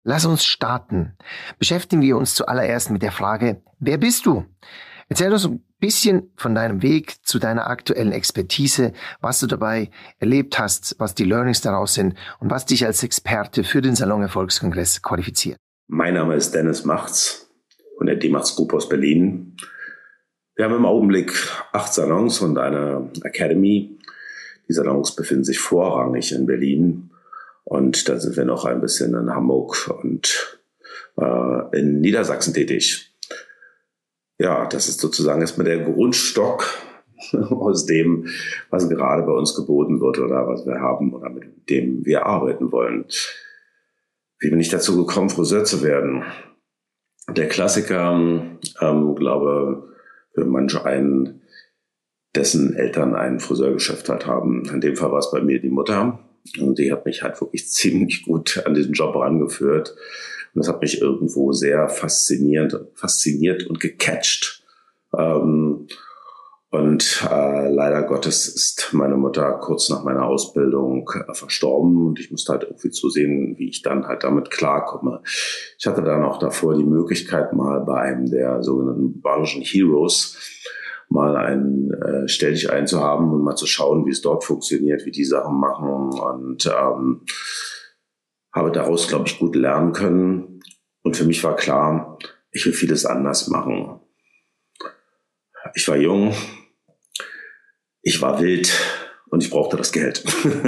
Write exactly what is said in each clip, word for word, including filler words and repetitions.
Lass uns starten. Beschäftigen wir uns zuallererst mit der Frage, wer bist du? Erzähl uns ein bisschen von deinem Weg zu deiner aktuellen Expertise, was du dabei erlebt hast, was die Learnings daraus sind und was dich als Experte für den Salon Erfolgskongress qualifiziert. Mein Name ist Dennis Machts von der D-Machts Group aus Berlin. Wir haben im Augenblick acht Salons und eine Academy. Die Salons befinden sich vorrangig in Berlin. Und dann sind wir noch ein bisschen in Hamburg und äh, in Niedersachsen tätig. Ja, das ist sozusagen erstmal der Grundstock aus dem, was gerade bei uns geboten wird oder was wir haben oder mit dem wir arbeiten wollen. Wie bin ich dazu gekommen, Friseur zu werden? Der Klassiker, ähm, glaube für manche einen, dessen Eltern ein Friseurgeschäft halt haben. In dem Fall war es bei mir die Mutter. Und die hat mich halt wirklich ziemlich gut an diesen Job herangeführt. Und das hat mich irgendwo sehr faszinierend, fasziniert und gecatcht. Ähm, und äh, leider Gottes ist meine Mutter kurz nach meiner Ausbildung äh, verstorben. Und ich musste halt irgendwie zusehen, wie ich dann halt damit klarkomme. Ich hatte dann auch davor die Möglichkeit, mal bei einem der sogenannten Branchen-Heroes mal ein äh, Stell dich ein zu haben und mal zu schauen, wie es dort funktioniert, wie die Sachen machen und ähm, habe daraus, glaube ich, gut lernen können. Und für mich war klar, ich will vieles anders machen. Ich war jung, ich war wild und ich brauchte das Geld.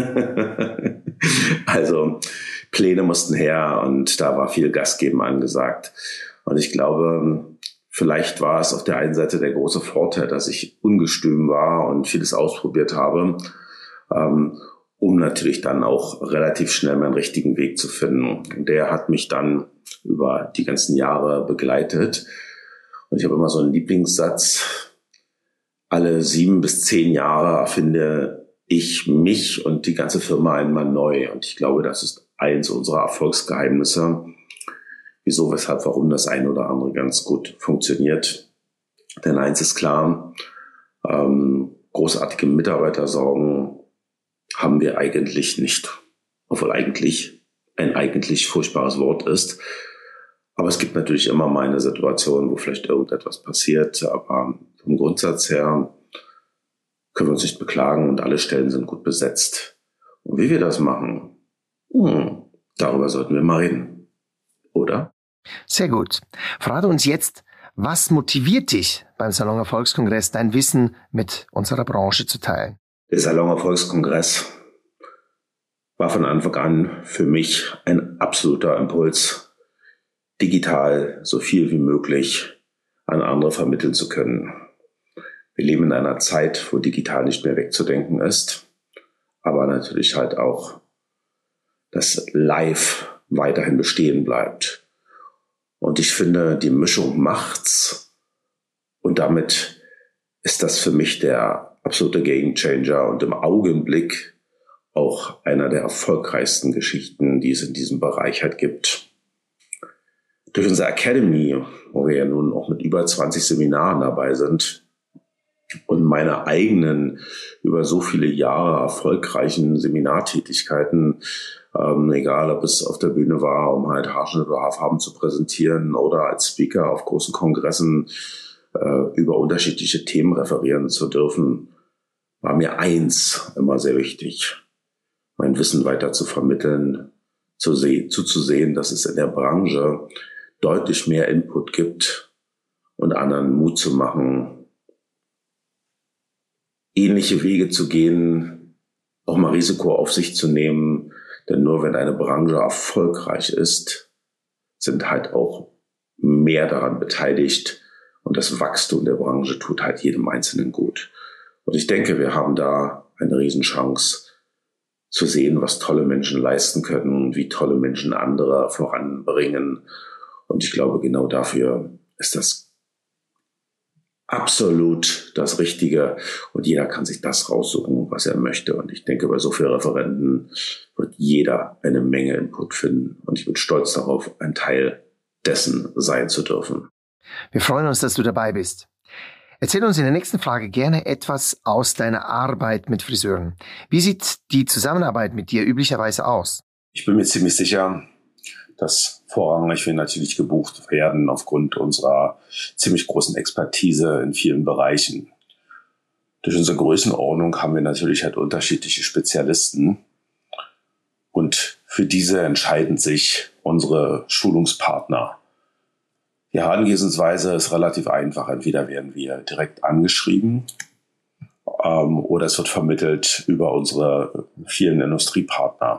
Also Pläne mussten her und da war viel Gas geben angesagt. Und ich glaube, vielleicht war es auf der einen Seite der große Vorteil, dass ich ungestüm war und vieles ausprobiert habe, ähm, um natürlich dann auch relativ schnell meinen richtigen Weg zu finden. Und der hat mich dann über die ganzen Jahre begleitet. Und ich habe immer so einen Lieblingssatz: Alle sieben bis zehn Jahre erfinde ich mich und die ganze Firma einmal neu. Und ich glaube, das ist eins unserer Erfolgsgeheimnisse. Wieso, weshalb, warum das eine oder andere ganz gut funktioniert. Denn eins ist klar, ähm, großartige Mitarbeitersorgen haben wir eigentlich nicht. Obwohl eigentlich ein eigentlich furchtbares Wort ist. Aber es gibt natürlich immer mal eine Situation, wo vielleicht irgendetwas passiert. Aber vom Grundsatz her können wir uns nicht beklagen und alle Stellen sind gut besetzt. Und wie wir das machen, hm, darüber sollten wir mal reden. Oder? Sehr gut. Verrate uns jetzt, was motiviert dich beim Salon Erfolgskongress, dein Wissen mit unserer Branche zu teilen? Der Salon Erfolgskongress war von Anfang an für mich ein absoluter Impuls, digital so viel wie möglich an andere vermitteln zu können. Wir leben in einer Zeit, wo digital nicht mehr wegzudenken ist, aber natürlich halt auch das Live weiterhin bestehen bleibt. Und ich finde, die Mischung macht's. Und damit ist das für mich der absolute Gamechanger und im Augenblick auch einer der erfolgreichsten Geschichten, die es in diesem Bereich halt gibt. Durch unsere Academy, wo wir ja nun auch mit über zwanzig Seminaren dabei sind und meine eigenen über so viele Jahre erfolgreichen Seminartätigkeiten, Ähm, egal ob es auf der Bühne war, um halt Haarschnitt oder Haarfarben zu präsentieren oder als Speaker auf großen Kongressen äh, über unterschiedliche Themen referieren zu dürfen, war mir eins immer sehr wichtig: mein Wissen weiter zu vermitteln, zu se- zuzusehen, dass es in der Branche deutlich mehr Input gibt und anderen Mut zu machen, ähnliche Wege zu gehen, auch mal Risiko auf sich zu nehmen. Denn nur wenn eine Branche erfolgreich ist, sind halt auch mehr daran beteiligt und das Wachstum der Branche tut halt jedem Einzelnen gut. Und ich denke, wir haben da eine Riesenchance zu sehen, was tolle Menschen leisten können, wie tolle Menschen andere voranbringen. Und ich glaube, genau dafür ist das absolut das Richtige und jeder kann sich das raussuchen, was er möchte. Und ich denke, bei so vielen Referenten wird jeder eine Menge Input finden. Und ich bin stolz darauf, ein Teil dessen sein zu dürfen. Wir freuen uns, dass du dabei bist. Erzähl uns in der nächsten Frage gerne etwas aus deiner Arbeit mit Friseuren. Wie sieht die Zusammenarbeit mit dir üblicherweise aus? Ich bin mir ziemlich sicher, dass vorrangig wir natürlich gebucht werden aufgrund unserer ziemlich großen Expertise in vielen Bereichen. Durch unsere Größenordnung haben wir natürlich halt unterschiedliche Spezialisten und für diese entscheiden sich unsere Schulungspartner. Die Herangehensweise ist relativ einfach. Entweder werden wir direkt angeschrieben ähm, oder es wird vermittelt über unsere vielen Industriepartner.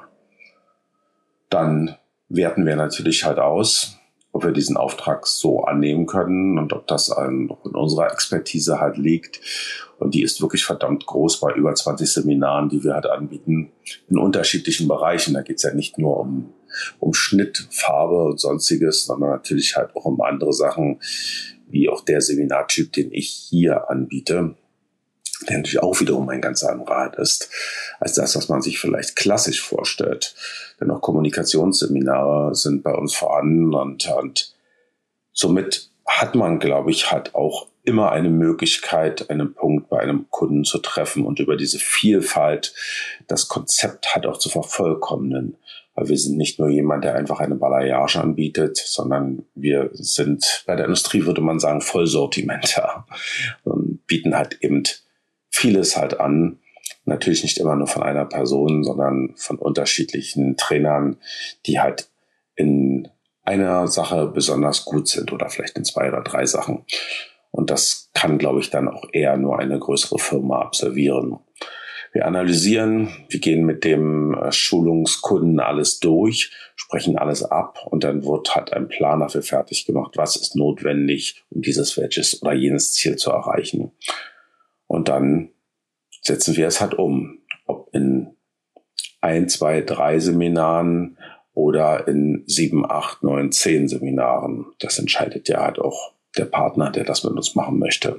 Dann werten wir natürlich halt aus, ob wir diesen Auftrag so annehmen können und ob das an, in unserer Expertise halt liegt. Und die ist wirklich verdammt groß bei über zwanzig Seminaren, die wir halt anbieten in unterschiedlichen Bereichen. Da geht es ja nicht nur um, um Schnitt, Farbe und Sonstiges, sondern natürlich halt auch um andere Sachen, wie auch der Seminartyp, den ich hier anbiete, der natürlich auch wiederum ein ganz anderer Art ist, als das, was man sich vielleicht klassisch vorstellt. Denn auch Kommunikationsseminare sind bei uns vorhanden und, und somit hat man, glaube ich, halt auch immer eine Möglichkeit, einen Punkt bei einem Kunden zu treffen und über diese Vielfalt das Konzept halt auch zu vervollkommnen. Weil wir sind nicht nur jemand, der einfach eine Balayage anbietet, sondern wir sind, bei der Industrie würde man sagen, Vollsortimenter und bieten halt eben vieles halt an. Natürlich nicht immer nur von einer Person, sondern von unterschiedlichen Trainern, die halt in einer Sache besonders gut sind oder vielleicht in zwei oder drei Sachen. Und das kann, glaube ich, dann auch eher nur eine größere Firma absolvieren. Wir analysieren, wir gehen mit dem Schulungskunden alles durch, sprechen alles ab und dann wird halt ein Plan dafür fertig gemacht, was ist notwendig, um dieses welches oder jenes Ziel zu erreichen. Und dann setzen wir es halt um, ob in ein, zwei, drei Seminaren oder in sieben, acht, neun, zehn Seminaren. Das entscheidet ja halt auch der Partner, der das mit uns machen möchte.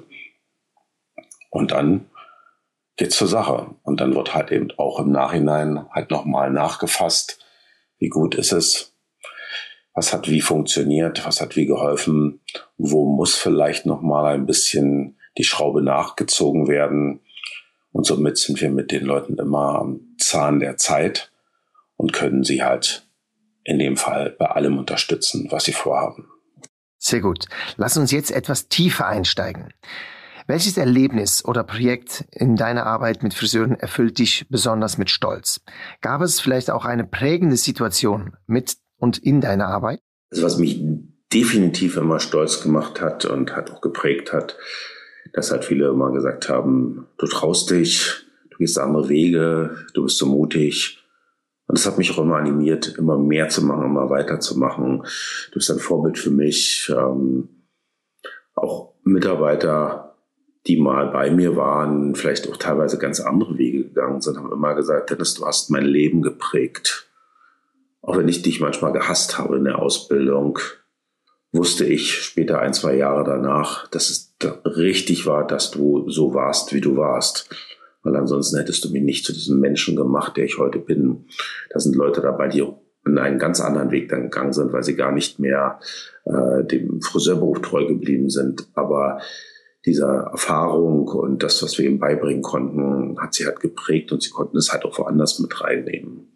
Und dann geht's zur Sache. Und dann wird halt eben auch im Nachhinein halt nochmal nachgefasst, wie gut ist es, was hat wie funktioniert, was hat wie geholfen, wo muss vielleicht nochmal ein bisschen die Schraube nachgezogen werden. Und somit sind wir mit den Leuten immer am Zahn der Zeit und können sie halt in dem Fall bei allem unterstützen, was sie vorhaben. Sehr gut. Lass uns jetzt etwas tiefer einsteigen. Welches Erlebnis oder Projekt in deiner Arbeit mit Friseuren erfüllt dich besonders mit Stolz? Gab es vielleicht auch eine prägende Situation mit und in deiner Arbeit? Also was mich definitiv immer stolz gemacht hat und hat auch geprägt hat, dass halt viele immer gesagt haben, du traust dich, du gehst andere Wege, du bist so mutig. Und das hat mich auch immer animiert, immer mehr zu machen, immer weiterzumachen. Du bist ein Vorbild für mich. Ähm, auch Mitarbeiter, die mal bei mir waren, vielleicht auch teilweise ganz andere Wege gegangen sind, haben immer gesagt, Dennis, du hast mein Leben geprägt. Auch wenn ich dich manchmal gehasst habe in der Ausbildung, wusste ich später ein, zwei Jahre danach, dass es richtig war, dass du so warst, wie du warst. Weil ansonsten hättest du mich nicht zu diesem Menschen gemacht, der ich heute bin. Da sind Leute dabei, die in einen ganz anderen Weg dann gegangen sind, weil sie gar nicht mehr äh, dem Friseurberuf treu geblieben sind. Aber diese Erfahrung und das, was wir ihm beibringen konnten, hat sie halt geprägt und sie konnten es halt auch woanders mit reinnehmen.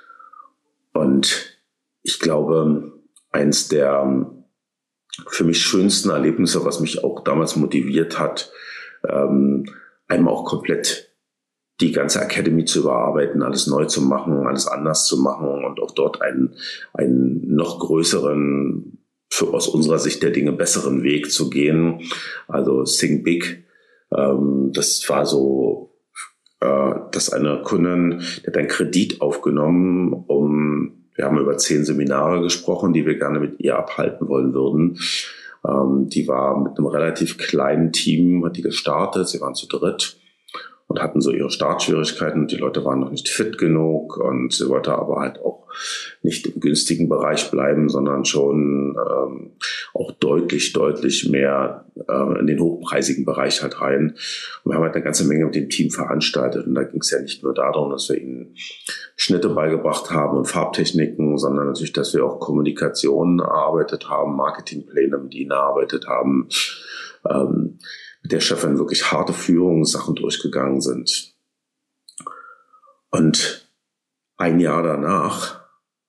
Und ich glaube, eins der für mich schönsten Erlebnisse, was mich auch damals motiviert hat, ähm, einmal auch komplett die ganze Academy zu überarbeiten, alles neu zu machen, alles anders zu machen und auch dort einen, einen noch größeren, für aus unserer Sicht der Dinge besseren Weg zu gehen. Also Think Big, ähm, das war so, äh, dass eine Kundin, die hat einen Kredit aufgenommen, um, wir haben über zehn Seminare gesprochen, die wir gerne mit ihr abhalten wollen würden. Ähm, die war mit einem relativ kleinen Team, hat die gestartet, sie waren zu dritt und hatten so ihre Startschwierigkeiten. Die Leute waren noch nicht fit genug und sie wollte aber halt auch nicht im günstigen Bereich bleiben, sondern schon ähm, auch deutlich, deutlich mehr äh, in den hochpreisigen Bereich halt rein. Und wir haben halt eine ganze Menge mit dem Team veranstaltet. Und da ging es ja nicht nur darum, dass wir ihnen Schnitte beigebracht haben und Farbtechniken, sondern natürlich, dass wir auch Kommunikation erarbeitet haben, Marketingpläne mit ihnen erarbeitet haben, ähm, mit der Chefin wirklich harte Führungssachen durchgegangen sind. Und ein Jahr danach,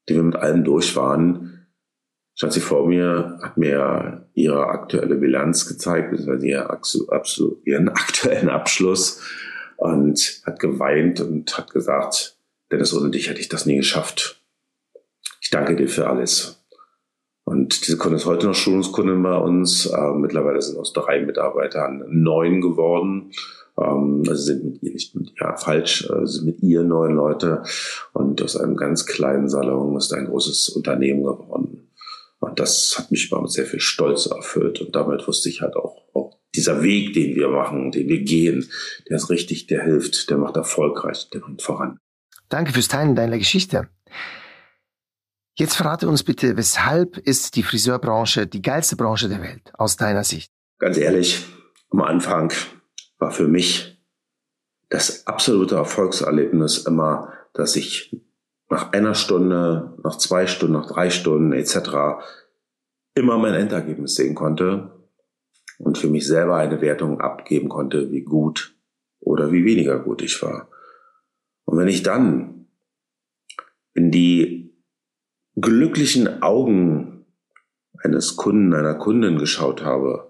die wir mit allem durch waren, stand sie vor mir, hat mir ihre aktuelle Bilanz gezeigt, beziehungsweise ihren aktuellen Abschluss und hat geweint und hat gesagt, Dennis, ohne dich hätte ich das nie geschafft. Ich danke dir für alles. Und diese Kundin ist heute noch Schulungskundin bei uns. Äh, mittlerweile sind aus drei Mitarbeitern neun geworden. Ähm, also sind mit ihr nicht mit, ja, falsch, äh, sind mit ihr neun Leute. Und aus einem ganz kleinen Salon ist ein großes Unternehmen geworden. Und das hat mich immer mit sehr viel Stolz erfüllt. Und damit wusste ich halt auch, auch dieser Weg, den wir machen, den wir gehen, der ist richtig, der hilft, der macht erfolgreich, der bringt voran. Danke fürs Teilen deiner Geschichte. Jetzt verrate uns bitte, weshalb ist die Friseurbranche die geilste Branche der Welt, aus deiner Sicht? Ganz ehrlich, am Anfang war für mich das absolute Erfolgserlebnis immer, dass ich nach einer Stunde, nach zwei Stunden, nach drei Stunden et cetera immer mein Endergebnis sehen konnte und für mich selber eine Wertung abgeben konnte, wie gut oder wie weniger gut ich war. Und wenn ich dann in die glücklichen Augen eines Kunden, einer Kundin geschaut habe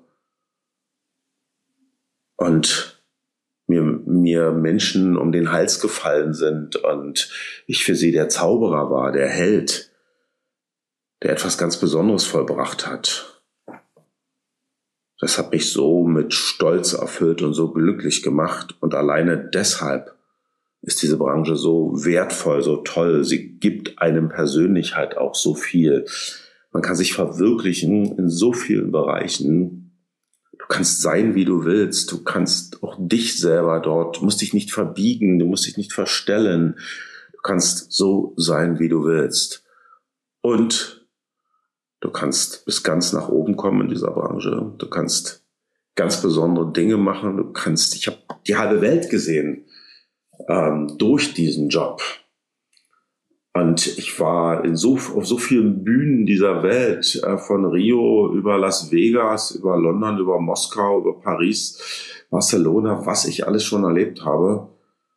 und mir, mir Menschen um den Hals gefallen sind und ich für sie der Zauberer war, der Held, der etwas ganz Besonderes vollbracht hat. Das hat mich so mit Stolz erfüllt und so glücklich gemacht und alleine deshalb ist diese Branche so wertvoll, so toll. Sie gibt einem persönlich halt auch so viel. Man kann sich verwirklichen in so vielen Bereichen. Du kannst sein, wie du willst. Du kannst auch dich selber dort, du musst dich nicht verbiegen, du musst dich nicht verstellen. Du kannst so sein, wie du willst. Und du kannst bis ganz nach oben kommen in dieser Branche. Du kannst ganz besondere Dinge machen. Du kannst, ich habe die halbe Welt gesehen. Ähm, durch diesen Job. Und ich war in so, auf so vielen Bühnen dieser Welt, äh, von Rio über Las Vegas, über London, über Moskau, über Paris, Barcelona, was ich alles schon erlebt habe.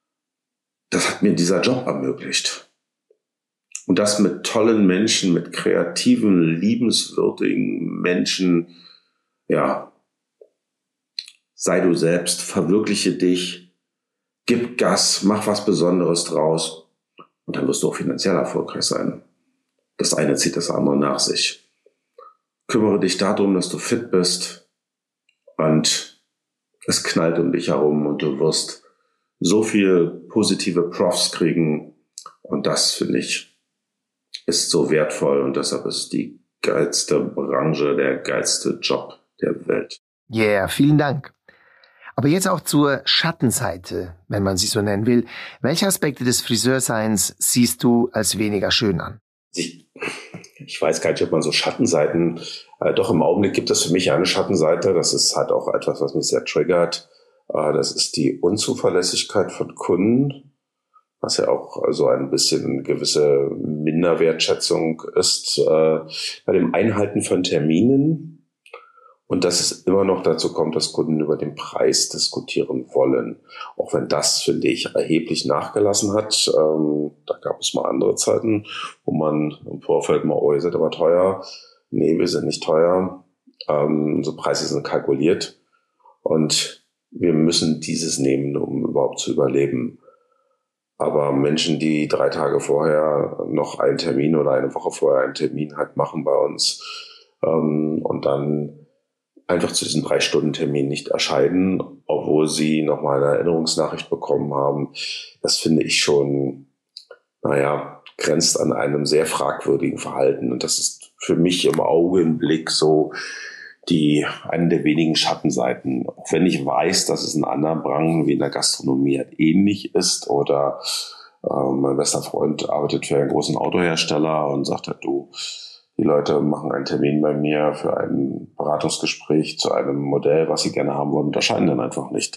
Das hat mir dieser Job ermöglicht. Und das mit tollen Menschen, mit kreativen, liebenswürdigen Menschen. Ja, sei du selbst, verwirkliche dich. Gib Gas, mach was Besonderes draus und dann wirst du auch finanziell erfolgreich sein. Das eine zieht das andere nach sich. Kümmere dich darum, dass du fit bist und es knallt um dich herum und du wirst so viel positive Profs kriegen und das, finde ich, ist so wertvoll und deshalb ist die geilste Branche, der geilste Job der Welt. Yeah, vielen Dank. Aber jetzt auch zur Schattenseite, wenn man sie so nennen will. Welche Aspekte des Friseurseins siehst du als weniger schön an? Ich, ich weiß gar nicht, ob man so Schattenseiten, äh, doch im Augenblick gibt es für mich eine Schattenseite. Das ist halt auch etwas, was mich sehr triggert. Äh, das ist die Unzuverlässigkeit von Kunden, was ja auch so ein bisschen eine gewisse Minderwertschätzung ist äh, bei dem Einhalten von Terminen. Und dass es immer noch dazu kommt, dass Kunden über den Preis diskutieren wollen. Auch wenn das, finde ich, erheblich nachgelassen hat. Ähm, da gab es mal andere Zeiten, wo man im Vorfeld mal, oh, ihr seid aber teuer. Nee, wir sind nicht teuer. Ähm, unsere Preise sind kalkuliert. Und wir müssen dieses nehmen, um überhaupt zu überleben. Aber Menschen, die drei Tage vorher noch einen Termin oder eine Woche vorher einen Termin halt machen bei uns ähm, und dann einfach zu diesem Drei-Stunden-Termin nicht erscheinen, obwohl sie nochmal eine Erinnerungsnachricht bekommen haben. Das finde ich schon, naja, grenzt an einem sehr fragwürdigen Verhalten. Und das ist für mich im Augenblick so die, eine der wenigen Schattenseiten. Auch wenn ich weiß, dass es in anderen Branchen wie in der Gastronomie halt ähnlich ist oder äh, mein bester Freund arbeitet für einen großen Autohersteller und sagt halt, du, die Leute machen einen Termin bei mir für ein Beratungsgespräch zu einem Modell, was sie gerne haben wollen, und erscheinen dann einfach nicht.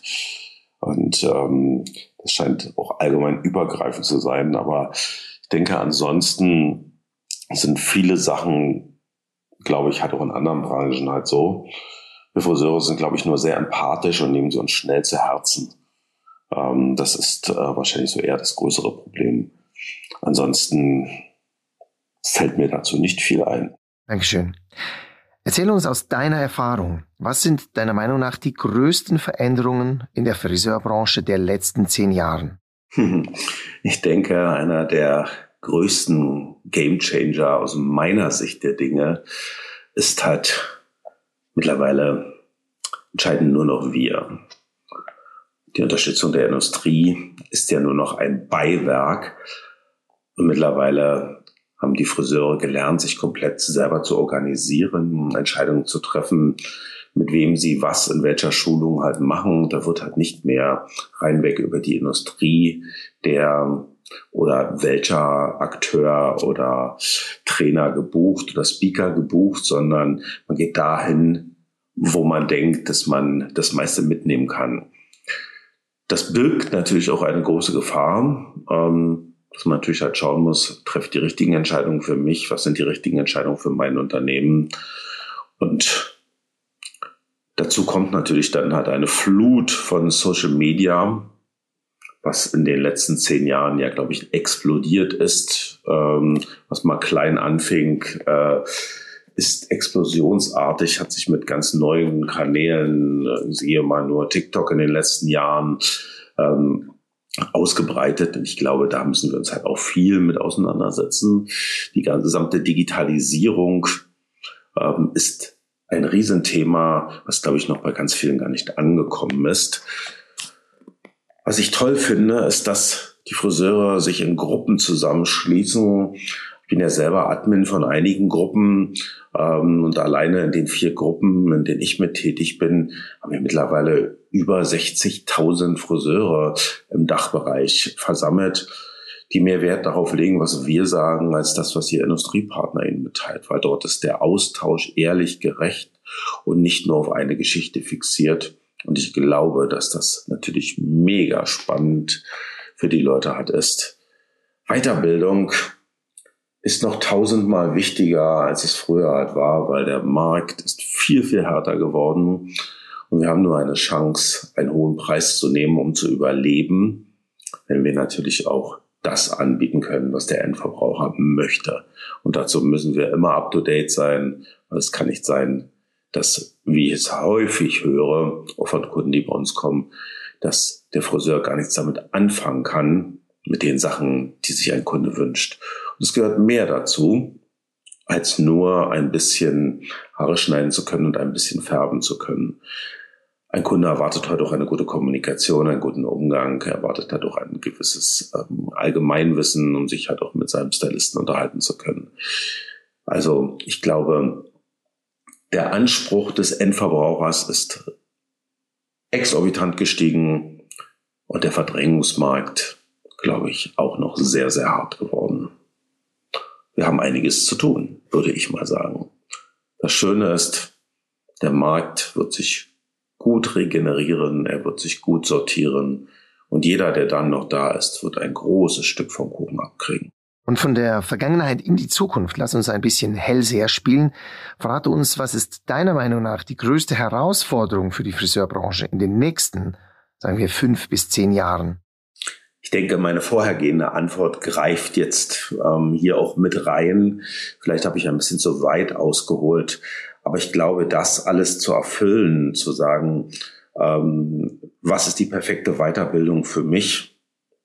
Und ähm, das scheint auch allgemein übergreifend zu sein. Aber ich denke, ansonsten sind viele Sachen, glaube ich, halt auch in anderen Branchen halt so. Wir Friseure sind, glaube ich, nur sehr empathisch und nehmen sie uns schnell zu Herzen. Ähm, das ist äh, wahrscheinlich so eher das größere Problem. Ansonsten Es fällt mir dazu nicht viel ein. Dankeschön. Erzähl uns aus deiner Erfahrung, was sind deiner Meinung nach die größten Veränderungen in der Friseurbranche der letzten zehn Jahren? Ich denke, einer der größten Gamechanger aus meiner Sicht der Dinge ist halt mittlerweile entscheiden nur noch wir. Die Unterstützung der Industrie ist ja nur noch ein Beiwerk und mittlerweile haben die Friseure gelernt, sich komplett selber zu organisieren, Entscheidungen zu treffen, mit wem sie was in welcher Schulung halt machen. Da wird halt nicht mehr reinweg über die Industrie der oder welcher Akteur oder Trainer gebucht oder Speaker gebucht, sondern man geht dahin, wo man denkt, dass man das meiste mitnehmen kann. Das birgt natürlich auch eine große Gefahr, ähm, dass man natürlich halt schauen muss, trefft die richtigen Entscheidungen für mich, was sind die richtigen Entscheidungen für mein Unternehmen. Und dazu kommt natürlich dann halt eine Flut von Social Media, was in den letzten zehn Jahren ja, glaube ich, explodiert ist, ähm, was mal klein anfing, äh, ist explosionsartig, hat sich mit ganz neuen Kanälen, äh, siehe mal nur TikTok in den letzten Jahren, ähm, ausgebreitet. Und ich glaube, da müssen wir uns halt auch viel mit auseinandersetzen. Die ganze gesamte Digitalisierung ähm, ist ein Riesenthema, was, glaube ich, noch bei ganz vielen gar nicht angekommen ist. Was ich toll finde, ist, dass die Friseure sich in Gruppen zusammenschließen. Ich bin ja selber Admin von einigen Gruppen ähm, und alleine in den vier Gruppen, in denen ich mit tätig bin, haben wir mittlerweile über sechzigtausend Friseure im Dachbereich versammelt, die mehr Wert darauf legen, was wir sagen, als das, was ihr Industriepartner ihnen mitteilt, weil dort ist der Austausch ehrlich, gerecht und nicht nur auf eine Geschichte fixiert. Und ich glaube, dass das natürlich mega spannend für die Leute halt ist. Weiterbildung ist noch tausendmal wichtiger, als es früher halt war, weil der Markt ist viel, viel härter geworden. Und wir haben nur eine Chance, einen hohen Preis zu nehmen, um zu überleben, wenn wir natürlich auch das anbieten können, was der Endverbraucher möchte. Und dazu müssen wir immer up-to-date sein. Es kann nicht sein, dass, wie ich es häufig höre, auch von Kunden, die bei uns kommen, dass der Friseur gar nichts damit anfangen kann, mit den Sachen, die sich ein Kunde wünscht. Und es gehört mehr dazu, als nur ein bisschen Haare schneiden zu können und ein bisschen färben zu können. Ein Kunde erwartet heute auch eine gute Kommunikation, einen guten Umgang. Er erwartet dadurch ein gewisses ähm, Allgemeinwissen, um sich halt auch mit seinem Stylisten unterhalten zu können. Also ich glaube, der Anspruch des Endverbrauchers ist exorbitant gestiegen und der Verdrängungsmarkt, glaube ich, auch noch sehr, sehr hart geworden. Wir haben einiges zu tun, würde ich mal sagen. Das Schöne ist, der Markt wird sich gut regenerieren, er wird sich gut sortieren und jeder, der dann noch da ist, wird ein großes Stück vom Kuchen abkriegen. Und von der Vergangenheit in die Zukunft, lass uns ein bisschen Hellseher spielen. Verrate uns, was ist deiner Meinung nach die größte Herausforderung für die Friseurbranche in den nächsten, sagen wir, fünf bis zehn Jahren? Ich denke, meine vorhergehende Antwort greift jetzt ähm, hier auch mit rein. Vielleicht habe ich ein bisschen zu weit ausgeholt. Aber ich glaube, das alles zu erfüllen, zu sagen, ähm, was ist die perfekte Weiterbildung für mich?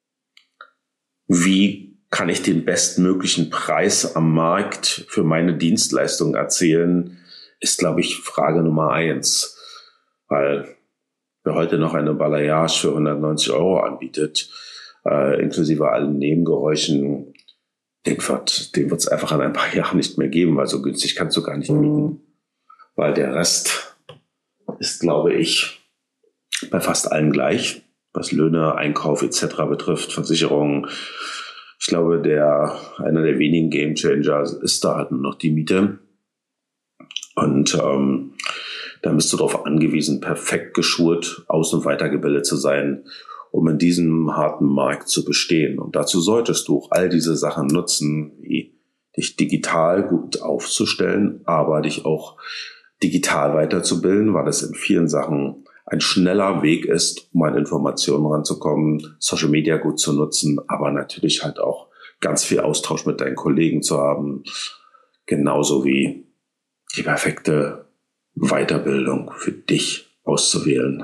Wie kann ich den bestmöglichen Preis am Markt für meine Dienstleistung erzielen, ist, glaube ich, Frage Nummer eins. Weil wer heute noch eine Balayage für hundertneunzig Euro anbietet, äh, inklusive allen Nebengeräuschen, den wird den wird es einfach in ein paar Jahren nicht mehr geben, weil so günstig kannst du gar nicht mieten. Weil der Rest ist, glaube ich, bei fast allen gleich, was Löhne, Einkauf et cetera betrifft, Versicherungen. Ich glaube, der einer der wenigen Gamechanger ist da halt nur noch die Miete. Und ähm, da bist du darauf angewiesen, perfekt geschult, aus- und weitergebildet zu sein, um in diesem harten Markt zu bestehen. Und dazu solltest du auch all diese Sachen nutzen, wie dich digital gut aufzustellen, aber dich auch digital weiterzubilden, weil es in vielen Sachen ein schneller Weg ist, um an Informationen ranzukommen, Social Media gut zu nutzen, aber natürlich halt auch ganz viel Austausch mit deinen Kollegen zu haben, genauso wie die perfekte Weiterbildung für dich auszuwählen,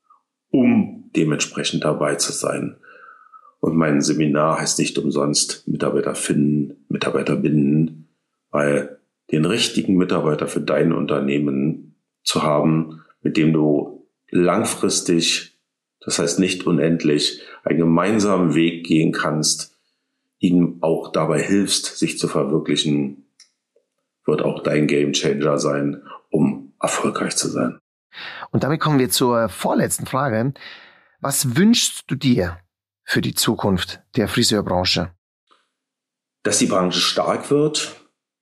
um dementsprechend dabei zu sein. Und mein Seminar heißt nicht umsonst Mitarbeiter finden, Mitarbeiter binden, weil den richtigen Mitarbeiter für dein Unternehmen zu haben, mit dem du langfristig, das heißt nicht unendlich, einen gemeinsamen Weg gehen kannst, ihm auch dabei hilfst, sich zu verwirklichen, wird auch dein Gamechanger sein, um erfolgreich zu sein. Und damit kommen wir zur vorletzten Frage. Was wünschst du dir für die Zukunft der Friseurbranche? Dass die Branche stark wird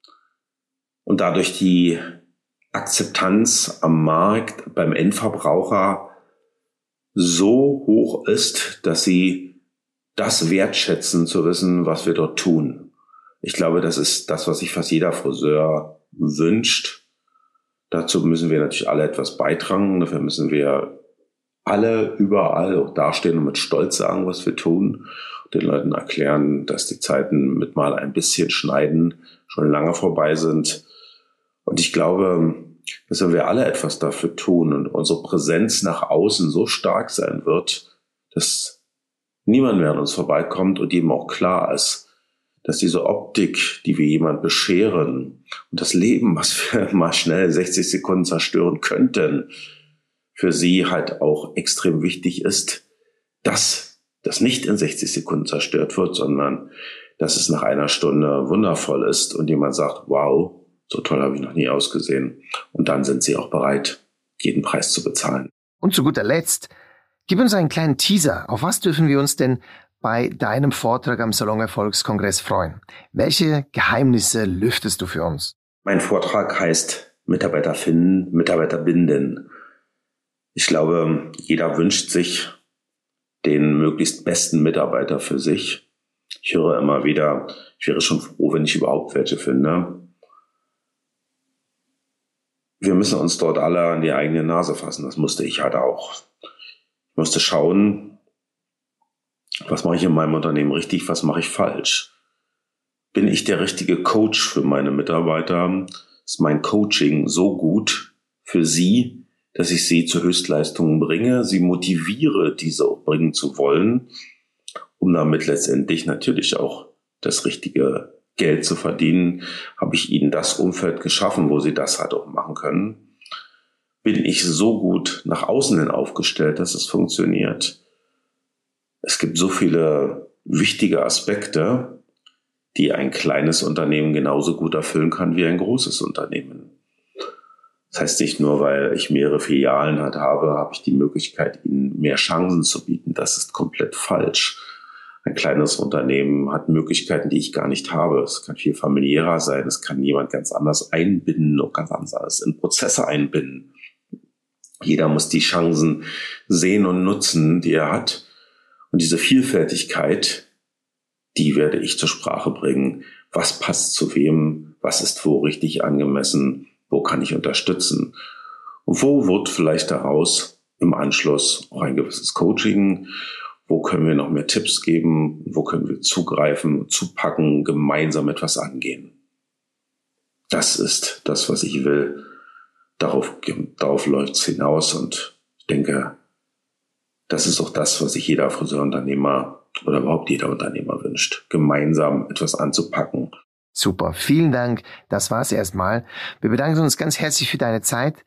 und dadurch die Akzeptanz am Markt beim Endverbraucher so hoch ist, dass sie das wertschätzen, zu wissen, was wir dort tun. Ich glaube, das ist das, was sich fast jeder Friseur wünscht. Dazu müssen wir natürlich alle etwas beitragen. Dafür müssen wir alle überall auch dastehen und mit Stolz sagen, was wir tun. Und den Leuten erklären, dass die Zeiten mit mal ein bisschen Schneiden schon lange vorbei sind. Und ich glaube, dass wenn wir alle etwas dafür tun und unsere Präsenz nach außen so stark sein wird, dass niemand mehr an uns vorbeikommt und jedem auch klar ist, dass diese Optik, die wir jemand bescheren und das Leben, was wir mal schnell sechzig Sekunden zerstören könnten, für sie halt auch extrem wichtig ist, dass das nicht in sechzig Sekunden zerstört wird, sondern dass es nach einer Stunde wundervoll ist und jemand sagt, wow, so toll habe ich noch nie ausgesehen. Und dann sind sie auch bereit, jeden Preis zu bezahlen. Und zu guter Letzt, gib uns einen kleinen Teaser. Auf was dürfen wir uns denn bei deinem Vortrag am Salon Erfolgskongress freuen? Welche Geheimnisse lüftest du für uns? Mein Vortrag heißt Mitarbeiter finden, Mitarbeiter binden. Ich glaube, jeder wünscht sich den möglichst besten Mitarbeiter für sich. Ich höre immer wieder, ich wäre schon froh, wenn ich überhaupt welche finde. Wir müssen uns dort alle an die eigene Nase fassen. Das musste ich halt auch. Ich musste schauen, was mache ich in meinem Unternehmen richtig, was mache ich falsch? Bin ich der richtige Coach für meine Mitarbeiter? Ist mein Coaching so gut für sie, dass ich sie zu Höchstleistungen bringe, sie motiviere, diese auch bringen zu wollen, um damit letztendlich natürlich auch das richtige Geld zu verdienen, habe ich ihnen das Umfeld geschaffen, wo sie das halt auch machen können. Bin ich so gut nach außen hin aufgestellt, dass es funktioniert? Es gibt so viele wichtige Aspekte, die ein kleines Unternehmen genauso gut erfüllen kann wie ein großes Unternehmen. Das heißt nicht nur, weil ich mehrere Filialen halt habe, habe ich die Möglichkeit, ihnen mehr Chancen zu bieten. Das ist komplett falsch. Ein kleines Unternehmen hat Möglichkeiten, die ich gar nicht habe. Es kann viel familiärer sein. Es kann jemand ganz anders einbinden und ganz anders in Prozesse einbinden. Jeder muss die Chancen sehen und nutzen, die er hat. Und diese Vielfältigkeit, die werde ich zur Sprache bringen. Was passt zu wem? Was ist wo richtig angemessen? Wo kann ich unterstützen? Und wo wird vielleicht daraus im Anschluss auch ein gewisses Coaching? Wo können wir noch mehr Tipps geben? Wo können wir zugreifen, zupacken, gemeinsam etwas angehen? Das ist das, was ich will. Darauf, darauf läuft es hinaus und ich denke, das ist auch das, was sich jeder Friseurunternehmer oder überhaupt jeder Unternehmer wünscht, gemeinsam etwas anzupacken. Super, vielen Dank. Das war's erstmal. Wir bedanken uns ganz herzlich für deine Zeit